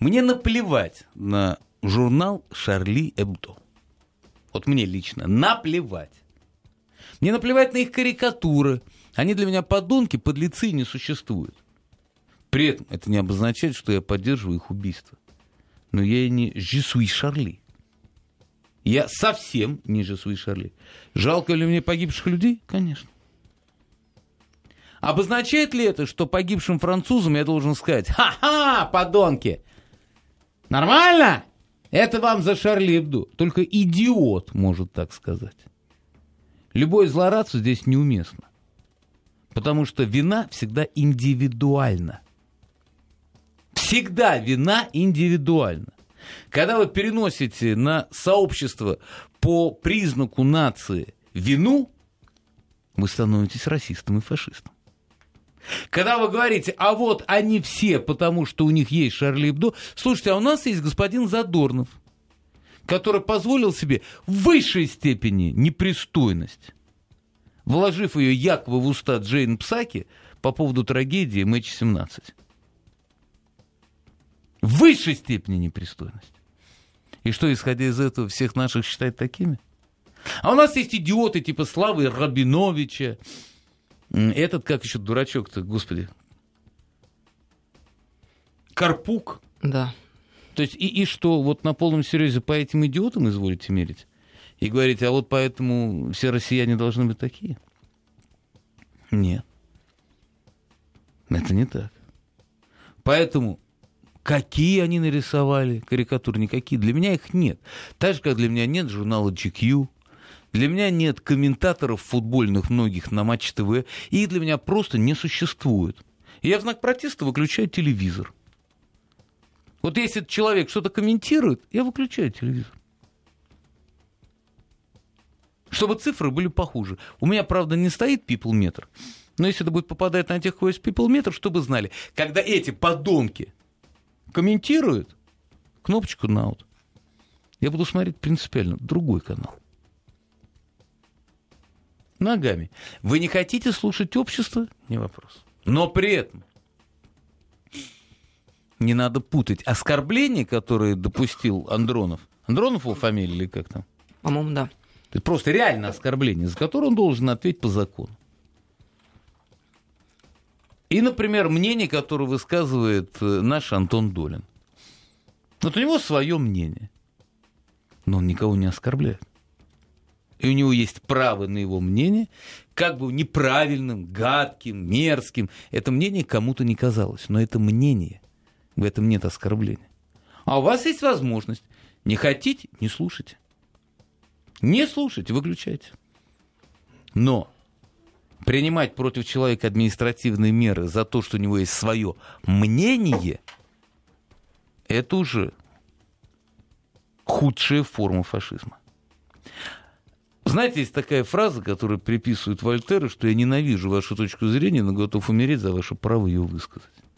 Мне наплевать на журнал «Шарли Эбдо». Вот мне лично наплевать. Мне наплевать на их карикатуры. Они для меня подонки, подлецы и не существуют. При этом это не обозначает, что я поддерживаю их убийство. Но я и не «Je suis Шарли». Я совсем не «Je suis Шарли». Жалко ли мне погибших людей? Конечно. Обозначает ли это, что погибшим французам я должен сказать: «Ха-ха, подонки! Нормально? Это вам за Шарли Эбдо». Только идиот может так сказать. Любое злорадство здесь неуместно. Потому что вина всегда индивидуальна. Всегда вина индивидуальна. Когда вы переносите на сообщество по признаку нации вину, вы становитесь расистом и фашистом. Когда вы говорите: а вот они все, потому что у них есть Шарли Эбдо. Слушайте, а у нас есть господин Задорнов, который позволил себе в высшей степени непристойность, вложив ее якобы в уста Джейн Псаки по поводу трагедии MH17. В высшей степени непристойность. И что, исходя из этого, всех наших считать такими? А у нас есть идиоты типа Славы Рабиновича. Этот, как еще дурачок-то, господи, Карпук. Да. То есть, и что, вот на полном серьезе по этим идиотам изволите мерить? И говорите: а вот поэтому все россияне должны быть такие? Нет. Это не так. Поэтому какие они нарисовали карикатуры? Никакие. Для меня их нет. Так же, как для меня нет журнала GQ, для меня нет комментаторов футбольных многих на Матч ТВ, и их для меня просто не существует. И я в знак протеста выключаю телевизор. Вот если человек что-то комментирует, я выключаю телевизор. Чтобы цифры были похуже. У меня, правда, не стоит people-метр, но если это будет попадать на тех, у кого есть people-метр, чтобы знали, когда эти подонки комментируют, кнопочку на out, я буду смотреть принципиально другой канал. Ногами. Вы не хотите слушать общество? Не вопрос. Но при этом не надо путать оскорбления, которые допустил Андронов. Андронов его фамилия или как там? По-моему, да. Это просто реально оскорбление, за которое он должен ответить по закону. И, например, мнение, которое высказывает наш Антон Долин. Вот у него свое мнение, но он никого не оскорбляет. И у него есть право на его мнение, как бы неправильным, гадким, мерзким. Это мнение кому-то не казалось, но это мнение. В этом нет оскорбления. А у вас есть возможность. Не хотите — не слушайте. Не слушайте, выключайте. Но принимать против человека административные меры за то, что у него есть свое мнение, это уже худшая форма фашизма. Знаете, есть такая фраза, которую приписывают Вольтеру, что я ненавижу вашу точку зрения, но готов умереть за ваше право ее высказать.